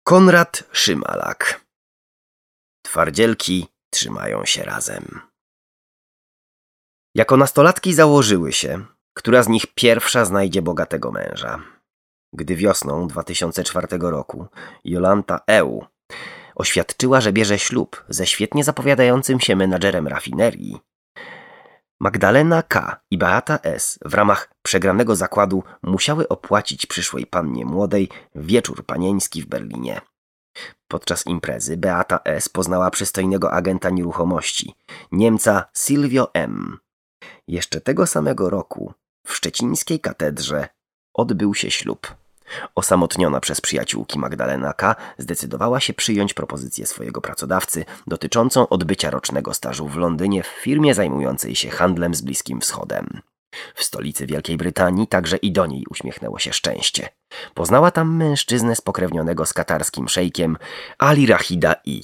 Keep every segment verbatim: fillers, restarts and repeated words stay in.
Konrad Szymalak. Twardzielki trzymają się razem. Jako nastolatki założyły się, która z nich pierwsza znajdzie bogatego męża. Gdy wiosną dwa tysiące czwartego roku Jolanta Eł oświadczyła, że bierze ślub ze świetnie zapowiadającym się menadżerem rafinerii, Magdalena K. i Beata S. w ramach przegranego zakładu musiały opłacić przyszłej pannie młodej wieczór panieński w Berlinie. Podczas imprezy Beata S. poznała przystojnego agenta nieruchomości, Niemca Silvio M. Jeszcze tego samego roku w szczecińskiej katedrze odbył się ślub. Osamotniona przez przyjaciółki Magdalena K. zdecydowała się przyjąć propozycję swojego pracodawcy dotyczącą odbycia rocznego stażu w Londynie w firmie zajmującej się handlem z Bliskim Wschodem. W stolicy Wielkiej Brytanii także i do niej uśmiechnęło się szczęście. Poznała tam mężczyznę spokrewnionego z katarskim szejkiem Ali Rachida I.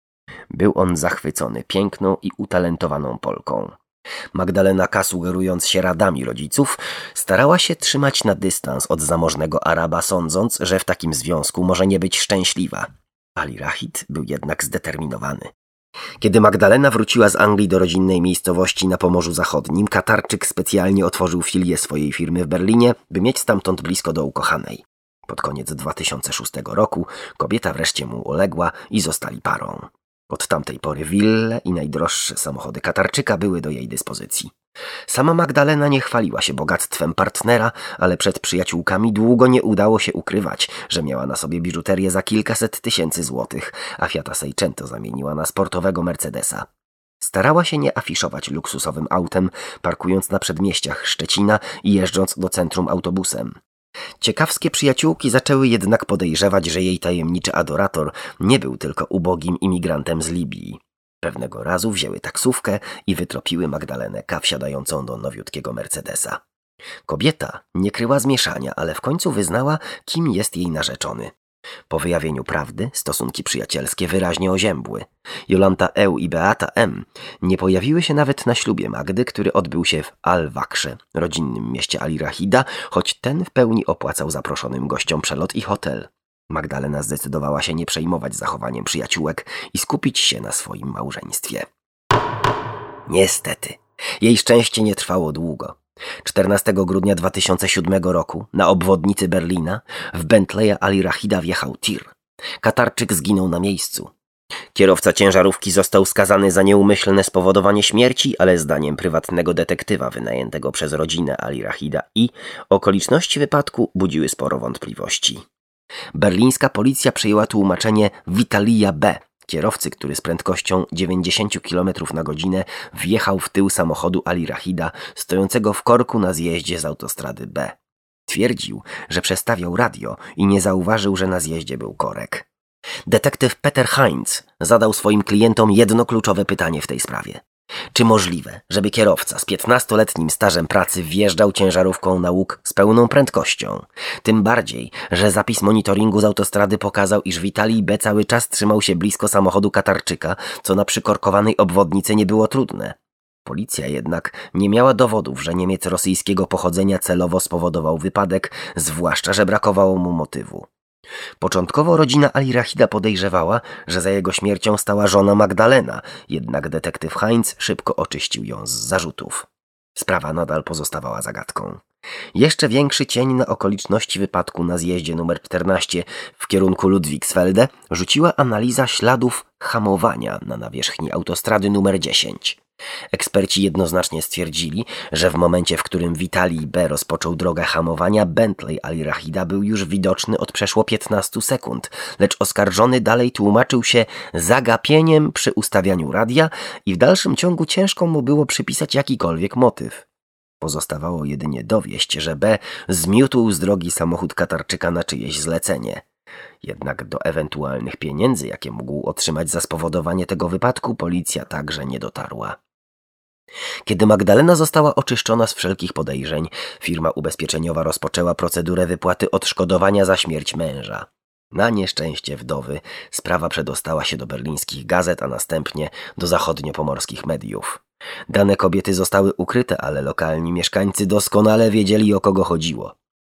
Był on zachwycony piękną i utalentowaną Polką. Magdalena K., sugerując się radami rodziców, starała się trzymać na dystans od zamożnego Araba, sądząc, że w takim związku może nie być szczęśliwa. Ali Rachid był jednak zdeterminowany. Kiedy Magdalena wróciła z Anglii do rodzinnej miejscowości na Pomorzu Zachodnim, Katarczyk specjalnie otworzył filię swojej firmy w Berlinie, by mieć stamtąd blisko do ukochanej. Pod koniec dwa tysiące szóstego roku kobieta wreszcie mu uległa i zostali parą. Od tamtej pory wille i najdroższe samochody Katarczyka były do jej dyspozycji. Sama Magdalena nie chwaliła się bogactwem partnera, ale przed przyjaciółkami długo nie udało się ukrywać, że miała na sobie biżuterię za kilkaset tysięcy złotych, a Fiata Seicento zamieniła na sportowego Mercedesa. Starała się nie afiszować luksusowym autem, parkując na przedmieściach Szczecina i jeżdżąc do centrum autobusem. Ciekawskie przyjaciółki zaczęły jednak podejrzewać, że jej tajemniczy adorator nie był tylko ubogim imigrantem z Libii. Pewnego razu wzięły taksówkę i wytropiły Magdalenę K. wsiadającą do nowiutkiego Mercedesa. Kobieta nie kryła zmieszania, ale w końcu wyznała, kim jest jej narzeczony. Po wyjawieniu prawdy stosunki przyjacielskie wyraźnie oziębły. Jolanta E. i Beata M. nie pojawiły się nawet na ślubie Magdy, który odbył się w Al-Wakrze, rodzinnym mieście Ali Rachida, choć ten w pełni opłacał zaproszonym gościom przelot i hotel. Magdalena zdecydowała się nie przejmować zachowaniem przyjaciółek i skupić się na swoim małżeństwie. Niestety, jej szczęście nie trwało długo. czternastego grudnia dwa tysiące siódmego roku na obwodnicy Berlina w Bentleya Ali Rachida wjechał tir. Katarczyk zginął na miejscu. Kierowca ciężarówki został skazany za nieumyślne spowodowanie śmierci, ale zdaniem prywatnego detektywa wynajętego przez rodzinę Ali Rachida I okoliczności wypadku budziły sporo wątpliwości. Berlińska policja przyjęła tłumaczenie Witalija B., kierowcy, który z prędkością dziewięćdziesiąt kilometrów na godzinę wjechał w tył samochodu Ali Rachida stojącego w korku na zjeździe z autostrady B. Twierdził, że przestawiał radio i nie zauważył, że na zjeździe był korek. Detektyw Peter Heinz zadał swoim klientom jedno kluczowe pytanie w tej sprawie. Czy możliwe, żeby kierowca z piętnastoletnim stażem pracy wjeżdżał ciężarówką na łuk z pełną prędkością? Tym bardziej, że zapis monitoringu z autostrady pokazał, iż Witalij B. cały czas trzymał się blisko samochodu Katarczyka, co na przykorkowanej obwodnicy nie było trudne. Policja jednak nie miała dowodów, że Niemiec rosyjskiego pochodzenia celowo spowodował wypadek, zwłaszcza, że brakowało mu motywu. Początkowo rodzina Ali Rachida podejrzewała, że za jego śmiercią stała żona Magdalena, jednak detektyw Heinz szybko oczyścił ją z zarzutów. Sprawa nadal pozostawała zagadką. Jeszcze większy cień na okoliczności wypadku na zjeździe numer czternaście w kierunku Ludwigsfelde rzuciła analiza śladów hamowania na nawierzchni autostrady numer dziesięć. Eksperci jednoznacznie stwierdzili, że w momencie, w którym Witalij B. rozpoczął drogę hamowania, Bentley Ali Rachida był już widoczny od przeszło piętnastu sekund, lecz oskarżony dalej tłumaczył się zagapieniem przy ustawianiu radia i w dalszym ciągu ciężko mu było przypisać jakikolwiek motyw. Pozostawało jedynie dowieść, że B. zmiótł z drogi samochód Katarczyka na czyjeś zlecenie. Jednak do ewentualnych pieniędzy, jakie mógł otrzymać za spowodowanie tego wypadku, policja także nie dotarła. Kiedy Magdalena została oczyszczona z wszelkich podejrzeń, firma ubezpieczeniowa rozpoczęła procedurę wypłaty odszkodowania za śmierć męża. Na nieszczęście wdowy sprawa przedostała się do berlińskich gazet, a następnie do zachodniopomorskich mediów. Dane kobiety zostały ukryte, ale lokalni mieszkańcy doskonale wiedzieli, o kogo chodziło.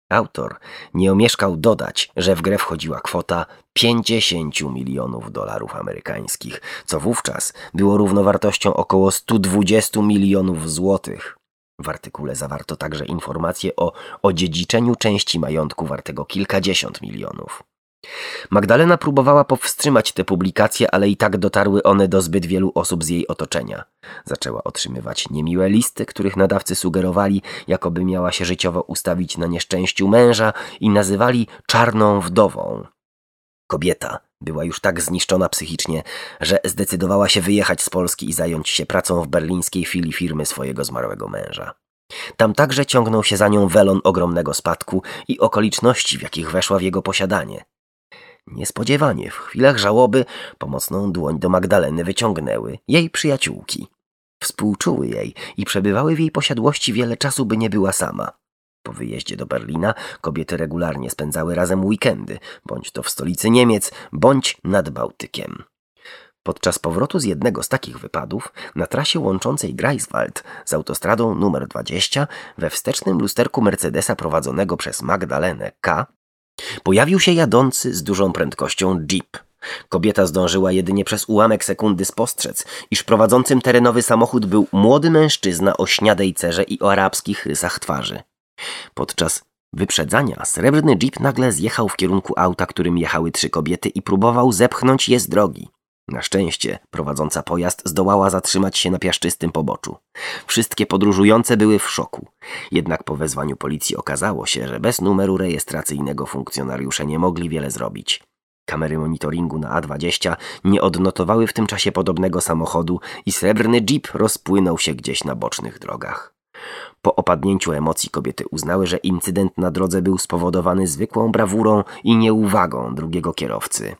Autor nie omieszkał dodać, że w grę wchodziła kwota pięćdziesiąt milionów dolarów amerykańskich, co wówczas było równowartością około sto dwadzieścia milionów złotych. W artykule zawarto także informacje o odziedziczeniu części majątku wartego kilkadziesiąt milionów. Magdalena próbowała powstrzymać te publikacje, ale i tak dotarły one do zbyt wielu osób z jej otoczenia. Zaczęła otrzymywać niemiłe listy, których nadawcy sugerowali, jakoby miała się życiowo ustawić na nieszczęściu męża i nazywali czarną wdową. Kobieta była już tak zniszczona psychicznie, że zdecydowała się wyjechać z Polski i zająć się pracą w berlińskiej filii firmy swojego zmarłego męża. Tam także ciągnął się za nią welon ogromnego spadku i okoliczności, w jakich weszła w jego posiadanie. Niespodziewanie w chwilach żałoby pomocną dłoń do Magdaleny wyciągnęły jej przyjaciółki. Współczuły jej i przebywały w jej posiadłości wiele czasu, by nie była sama. Po wyjeździe do Berlina kobiety regularnie spędzały razem weekendy, bądź to w stolicy Niemiec, bądź nad Bałtykiem. Podczas powrotu z jednego z takich wypadów na trasie łączącej Greifswald z autostradą numer dwadzieścia we wstecznym lusterku Mercedesa prowadzonego przez Magdalenę K. pojawił się jadący z dużą prędkością jeep. Kobieta zdążyła jedynie przez ułamek sekundy spostrzec, iż prowadzącym terenowy samochód był młody mężczyzna o śniadej cerze i o arabskich rysach twarzy. Podczas wyprzedzania srebrny jeep nagle zjechał w kierunku auta, którym jechały trzy kobiety i próbował zepchnąć je z drogi. Na szczęście prowadząca pojazd zdołała zatrzymać się na piaszczystym poboczu. Wszystkie podróżujące były w szoku. Jednak po wezwaniu policji okazało się, że bez numeru rejestracyjnego funkcjonariusze nie mogli wiele zrobić. Kamery monitoringu na A dwadzieścia nie odnotowały w tym czasie podobnego samochodu i srebrny jeep rozpłynął się gdzieś na bocznych drogach. Po opadnięciu emocji kobiety uznały, że incydent na drodze był spowodowany zwykłą brawurą i nieuwagą drugiego kierowcy.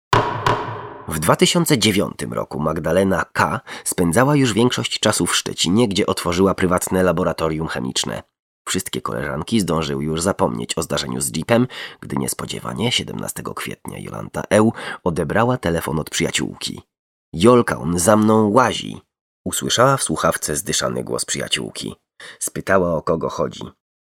W dwa tysiące dziewiątym roku Magdalena K. spędzała już większość czasu w Szczecinie, gdzie otworzyła prywatne laboratorium chemiczne. Wszystkie koleżanki zdążyły już zapomnieć o zdarzeniu z jeepem, gdy niespodziewanie siedemnastego kwietnia Jolanta E. odebrała telefon od przyjaciółki. Jolka, on za mną łazi! Usłyszała w słuchawce zdyszany głos przyjaciółki. Spytała, o kogo chodzi.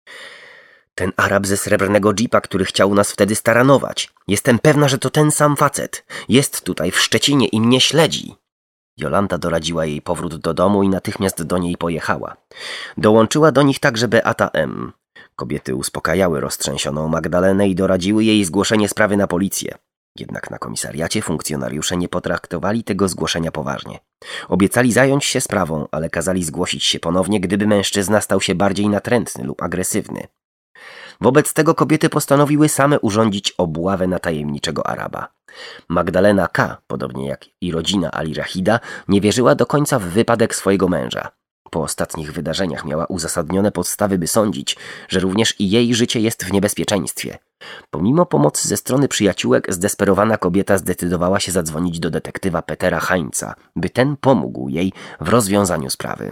Ten Arab ze srebrnego jeepa, który chciał nas wtedy staranować. Jestem pewna, że to ten sam facet. Jest tutaj w Szczecinie i mnie śledzi. Jolanta doradziła jej powrót do domu i natychmiast do niej pojechała. Dołączyła do nich także Beata M. Kobiety uspokajały roztrzęsioną Magdalenę i doradziły jej zgłoszenie sprawy na policję. Jednak na komisariacie funkcjonariusze nie potraktowali tego zgłoszenia poważnie. Obiecali zająć się sprawą, ale kazali zgłosić się ponownie, gdyby mężczyzna stał się bardziej natrętny lub agresywny. Wobec tego kobiety postanowiły same urządzić obławę na tajemniczego Araba. Magdalena K., podobnie jak i rodzina Ali Rachida, nie wierzyła do końca w wypadek swojego męża. Po ostatnich wydarzeniach miała uzasadnione podstawy, by sądzić, że również i jej życie jest w niebezpieczeństwie. Pomimo pomocy ze strony przyjaciółek, zdesperowana kobieta zdecydowała się zadzwonić do detektywa Petera Heinza, by ten pomógł jej w rozwiązaniu sprawy.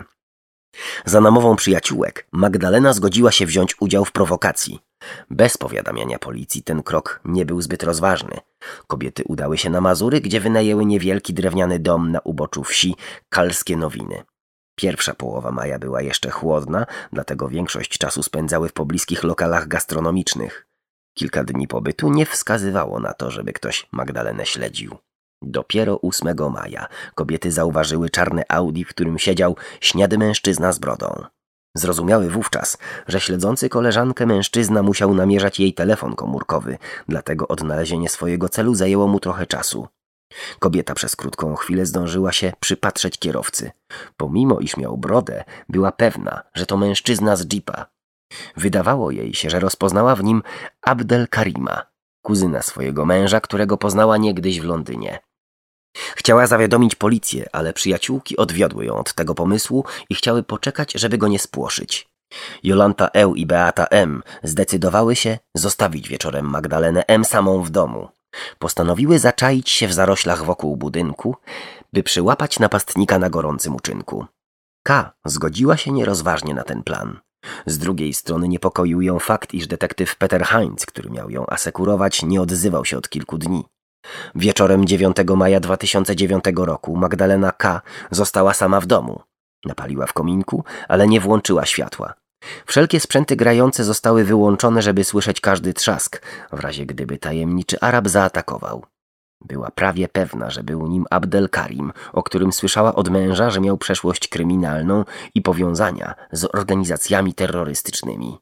Za namową przyjaciółek Magdalena zgodziła się wziąć udział w prowokacji. Bez powiadamiania policji ten krok nie był zbyt rozważny. Kobiety udały się na Mazury, gdzie wynajęły niewielki drewniany dom na uboczu wsi Kalskie Nowiny. Pierwsza połowa maja była jeszcze chłodna, dlatego większość czasu spędzały w pobliskich lokalach gastronomicznych. Kilka dni pobytu nie wskazywało na to, żeby ktoś Magdalenę śledził. Dopiero ósmego maja kobiety zauważyły czarne Audi, w którym siedział śniady mężczyzna z brodą. Zrozumiały wówczas, że śledzący koleżankę mężczyzna musiał namierzać jej telefon komórkowy, dlatego odnalezienie swojego celu zajęło mu trochę czasu. Kobieta przez krótką chwilę zdążyła się przypatrzeć kierowcy. Pomimo iż miał brodę, była pewna, że to mężczyzna z jeepa. Wydawało jej się, że rozpoznała w nim Abdel Karima, kuzyna swojego męża, którego poznała niegdyś w Londynie. Chciała zawiadomić policję, ale przyjaciółki odwiodły ją od tego pomysłu i chciały poczekać, żeby go nie spłoszyć. Jolanta E. i Beata M. zdecydowały się zostawić wieczorem Magdalenę M. samą w domu. Postanowiły zaczaić się w zaroślach wokół budynku, by przyłapać napastnika na gorącym uczynku. K. zgodziła się nierozważnie na ten plan. Z drugiej strony niepokoił ją fakt, iż detektyw Peter Heinz, który miał ją asekurować, nie odzywał się od kilku dni. Wieczorem dziewiątego maja dwa tysiące dziewiątego roku Magdalena K. została sama w domu. Napaliła w kominku, ale nie włączyła światła. Wszelkie sprzęty grające zostały wyłączone, żeby słyszeć każdy trzask, w razie gdyby tajemniczy Arab zaatakował. Była prawie pewna, że był nim Abdel Karim, o którym słyszała od męża, że miał przeszłość kryminalną i powiązania z organizacjami terrorystycznymi.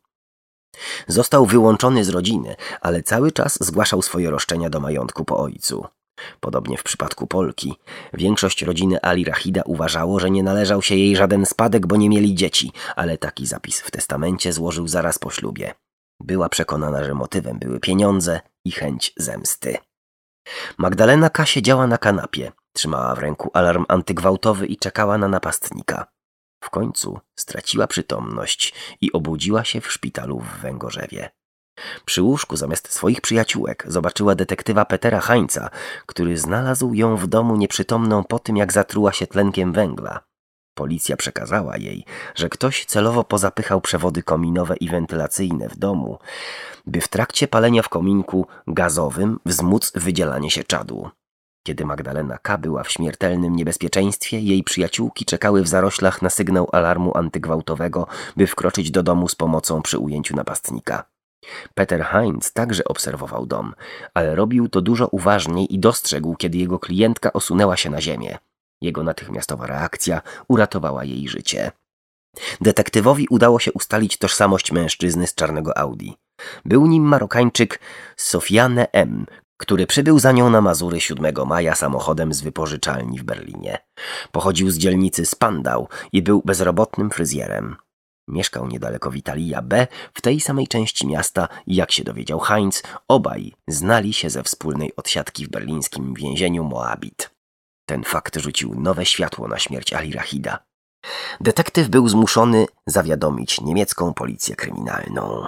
Został wyłączony z rodziny, ale cały czas zgłaszał swoje roszczenia do majątku po ojcu. Podobnie w przypadku Polki, większość rodziny Ali Rachida uważało, że nie należał się jej żaden spadek, bo nie mieli dzieci, ale taki zapis w testamencie złożył zaraz po ślubie. Była przekonana, że motywem były pieniądze i chęć zemsty. Magdalena K. siedziała na kanapie, trzymała w ręku alarm antygwałtowy i czekała na napastnika. W końcu straciła przytomność i obudziła się w szpitalu w Węgorzewie. Przy łóżku zamiast swoich przyjaciółek zobaczyła detektywa Petera Heinza, który znalazł ją w domu nieprzytomną po tym, jak zatruła się tlenkiem węgla. Policja przekazała jej, że ktoś celowo pozapychał przewody kominowe i wentylacyjne w domu, by w trakcie palenia w kominku gazowym wzmóc wydzielanie się czadu. Kiedy Magdalena K. była w śmiertelnym niebezpieczeństwie, jej przyjaciółki czekały w zaroślach na sygnał alarmu antygwałtowego, by wkroczyć do domu z pomocą przy ujęciu napastnika. Peter Heinz także obserwował dom, ale robił to dużo uważniej i dostrzegł, kiedy jego klientka osunęła się na ziemię. Jego natychmiastowa reakcja uratowała jej życie. Detektywowi udało się ustalić tożsamość mężczyzny z czarnego Audi. Był nim Marokańczyk Sofiane M., który przybył za nią na Mazury siódmego maja samochodem z wypożyczalni w Berlinie. Pochodził z dzielnicy Spandau i był bezrobotnym fryzjerem. Mieszkał niedaleko Witalia B, w tej samej części miasta i jak się dowiedział Heinz, obaj znali się ze wspólnej odsiadki w berlińskim więzieniu Moabit. Ten fakt rzucił nowe światło na śmierć Ali Rachida. Detektyw był zmuszony zawiadomić niemiecką policję kryminalną.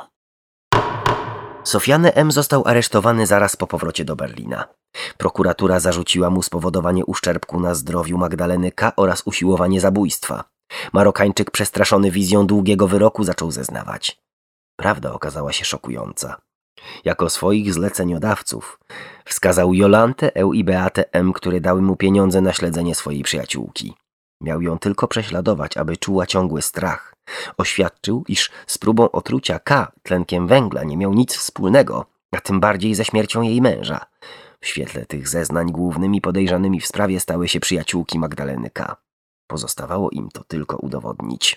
Sofiane M. został aresztowany zaraz po powrocie do Berlina. Prokuratura zarzuciła mu spowodowanie uszczerbku na zdrowiu Magdaleny K. oraz usiłowanie zabójstwa. Marokańczyk, przestraszony wizją długiego wyroku, zaczął zeznawać. Prawda okazała się szokująca. Jako swoich zleceniodawców wskazał Jolantę E. i Beatę M., które dały mu pieniądze na śledzenie swojej przyjaciółki. Miał ją tylko prześladować, aby czuła ciągły strach. Oświadczył, iż z próbą otrucia K. tlenkiem węgla nie miał nic wspólnego, a tym bardziej ze śmiercią jej męża. W świetle tych zeznań głównymi podejrzanymi w sprawie stały się przyjaciółki Magdaleny K. Pozostawało im to tylko udowodnić.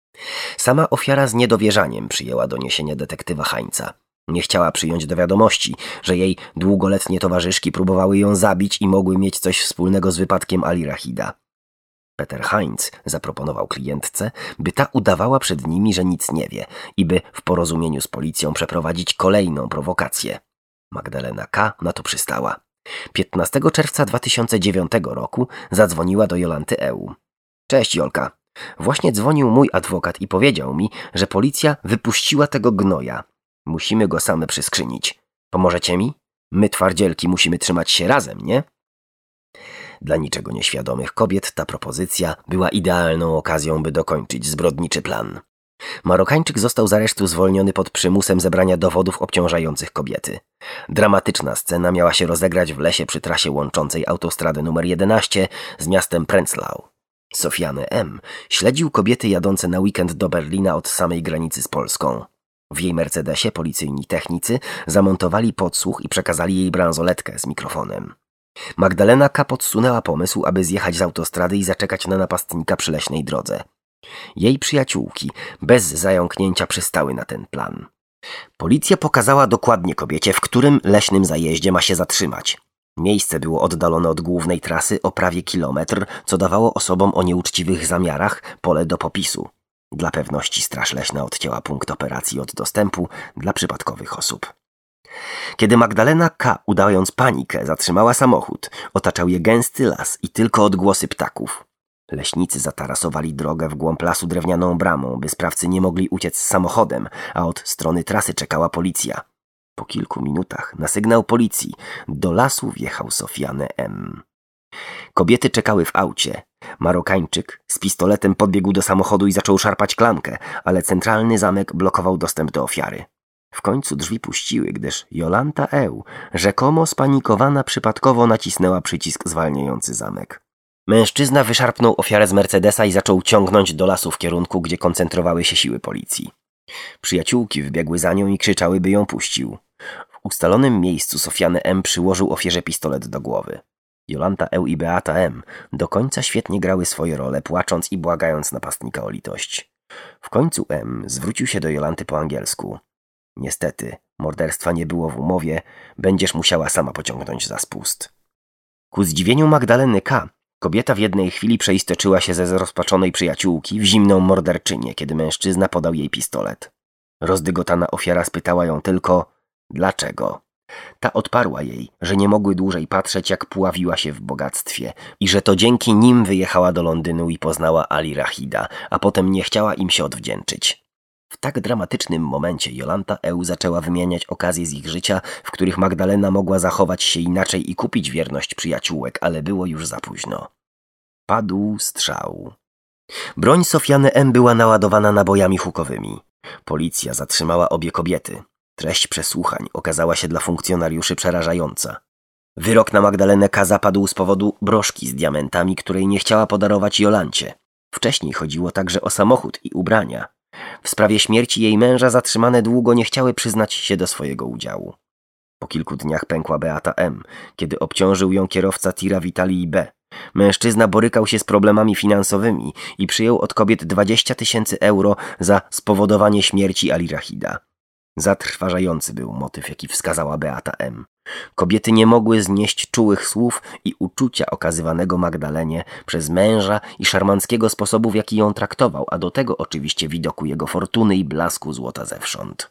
Sama ofiara z niedowierzaniem przyjęła doniesienie detektywa Heinza. Nie chciała przyjąć do wiadomości, że jej długoletnie towarzyszki próbowały ją zabić i mogły mieć coś wspólnego z wypadkiem Ali Rachida. Peter Heinz zaproponował klientce, by ta udawała przed nimi, że nic nie wie i by w porozumieniu z policją przeprowadzić kolejną prowokację. Magdalena K. na to przystała. piętnastego czerwca dwa tysiące dziewiątego roku zadzwoniła do Jolanty E. Cześć Jolka. Właśnie dzwonił mój adwokat i powiedział mi, że policja wypuściła tego gnoja. Musimy go same przyskrzynić. Pomożecie mi? My twardzielki musimy trzymać się razem, nie? Dla niczego nieświadomych kobiet ta propozycja była idealną okazją, by dokończyć zbrodniczy plan. Marokańczyk został z aresztu zwolniony pod przymusem zebrania dowodów obciążających kobiety. Dramatyczna scena miała się rozegrać w lesie przy trasie łączącej autostradę numer jedenaście z miastem Prenzlau. Sofiane M. śledził kobiety jadące na weekend do Berlina od samej granicy z Polską. W jej Mercedesie policyjni technicy zamontowali podsłuch i przekazali jej bransoletkę z mikrofonem. Magdalena K. podsunęła pomysł, aby zjechać z autostrady i zaczekać na napastnika przy leśnej drodze. Jej przyjaciółki bez zająknięcia przystały na ten plan. Policja pokazała dokładnie kobiecie, w którym leśnym zajeździe ma się zatrzymać. Miejsce było oddalone od głównej trasy o prawie kilometr, co dawało osobom o nieuczciwych zamiarach pole do popisu. Dla pewności Straż Leśna odcięła punkt operacji od dostępu dla przypadkowych osób. Kiedy Magdalena K., udając panikę, zatrzymała samochód, otaczał je gęsty las i tylko odgłosy ptaków. Leśnicy zatarasowali drogę w głąb lasu drewnianą bramą, by sprawcy nie mogli uciec z samochodem, a od strony trasy czekała policja. Po kilku minutach na sygnał policji do lasu wjechał Sofiane M. Kobiety czekały w aucie. Marokańczyk z pistoletem podbiegł do samochodu i zaczął szarpać klamkę, ale centralny zamek blokował dostęp do ofiary. W końcu drzwi puściły, gdyż Jolanta E., rzekomo spanikowana, przypadkowo nacisnęła przycisk zwalniający zamek. Mężczyzna wyszarpnął ofiarę z Mercedesa i zaczął ciągnąć do lasu w kierunku, gdzie koncentrowały się siły policji. Przyjaciółki wybiegły za nią i krzyczały, by ją puścił. W ustalonym miejscu Sofiane M. przyłożył ofierze pistolet do głowy. Jolanta E. i Beata M. do końca świetnie grały swoje role, płacząc i błagając napastnika o litość. W końcu M. zwrócił się do Jolanty po angielsku. Niestety, morderstwa nie było w umowie, będziesz musiała sama pociągnąć za spust. Ku zdziwieniu Magdaleny K. kobieta w jednej chwili przeistoczyła się ze zrozpaczonej przyjaciółki w zimną morderczynię, kiedy mężczyzna podał jej pistolet. Rozdygotana ofiara spytała ją tylko, dlaczego? Ta odparła jej, że nie mogły dłużej patrzeć, jak pławiła się w bogactwie i że to dzięki nim wyjechała do Londynu i poznała Ali Rachida, a potem nie chciała im się odwdzięczyć. W tak dramatycznym momencie Jolanta E. zaczęła wymieniać okazje z ich życia, w których Magdalena mogła zachować się inaczej i kupić wierność przyjaciółek, ale było już za późno. Padł strzał. Broń Sofiane M. była naładowana nabojami hukowymi. Policja zatrzymała obie kobiety. Treść przesłuchań okazała się dla funkcjonariuszy przerażająca. Wyrok na Magdalenę K. zapadł z powodu broszki z diamentami, której nie chciała podarować Jolancie. Wcześniej chodziło także o samochód i ubrania. W sprawie śmierci jej męża zatrzymane długo nie chciały przyznać się do swojego udziału. Po kilku dniach pękła Beata M., kiedy obciążył ją kierowca tira Witalii B. Mężczyzna borykał się z problemami finansowymi i przyjął od kobiet dwadzieścia tysięcy euro za spowodowanie śmierci Ali Rachida. Zatrważający był motyw, jaki wskazała Beata M. Kobiety nie mogły znieść czułych słów i uczucia okazywanego Magdalenie przez męża i szarmanckiego sposobu, w jaki ją traktował, a do tego oczywiście widoku jego fortuny i blasku złota zewsząd.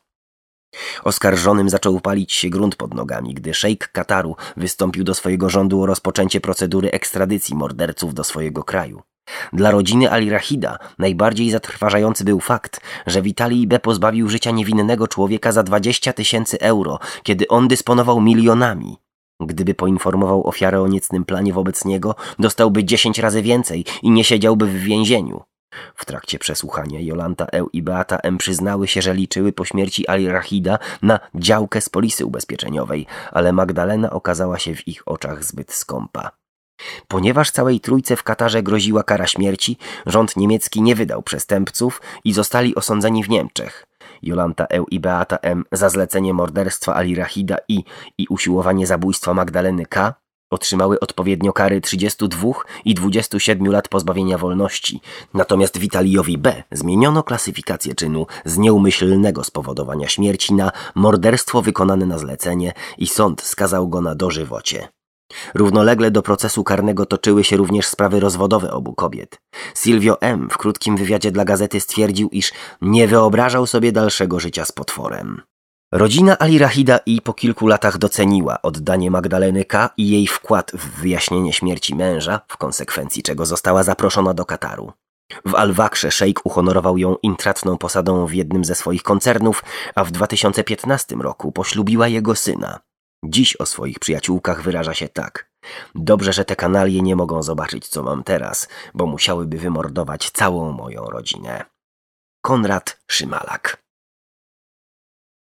Oskarżonym zaczął palić się grunt pod nogami, gdy szejk Kataru wystąpił do swojego rządu o rozpoczęcie procedury ekstradycji morderców do swojego kraju. Dla rodziny Ali Rachida najbardziej zatrważający był fakt, że Witalii B. pozbawił życia niewinnego człowieka za dwadzieścia tysięcy euro, kiedy on dysponował milionami. Gdyby poinformował ofiarę o niecnym planie wobec niego, dostałby dziesięć razy więcej i nie siedziałby w więzieniu. W trakcie przesłuchania Jolanta E. i Beata M. przyznały się, że liczyły po śmierci Ali Rachida na działkę z polisy ubezpieczeniowej, ale Magdalena okazała się w ich oczach zbyt skąpa. Ponieważ całej trójce w Katarze groziła kara śmierci, rząd niemiecki nie wydał przestępców i zostali osądzeni w Niemczech. Jolanta E. i Beata M. za zlecenie morderstwa Ali Rachida i, i usiłowanie zabójstwa Magdaleny K. otrzymały odpowiednio kary trzydziestu dwóch i dwudziestu siedmiu lat pozbawienia wolności, natomiast Witaliowi B. zmieniono klasyfikację czynu z nieumyślnego spowodowania śmierci na morderstwo wykonane na zlecenie i sąd skazał go na dożywocie. Równolegle do procesu karnego toczyły się również sprawy rozwodowe obu kobiet. Silvio M. w krótkim wywiadzie dla gazety stwierdził, iż nie wyobrażał sobie dalszego życia z potworem. Rodzina Ali Rachida i po kilku latach doceniła oddanie Magdaleny K. i jej wkład w wyjaśnienie śmierci męża, w konsekwencji czego została zaproszona do Kataru. W Al-Wakrze szejk uhonorował ją intratną posadą w jednym ze swoich koncernów, a w dwa tysiące piętnastym roku poślubiła jego syna. Dziś o swoich przyjaciółkach wyraża się tak. Dobrze, że te kanalie nie mogą zobaczyć, co mam teraz, bo musiałyby wymordować całą moją rodzinę. Konrad Szymalak.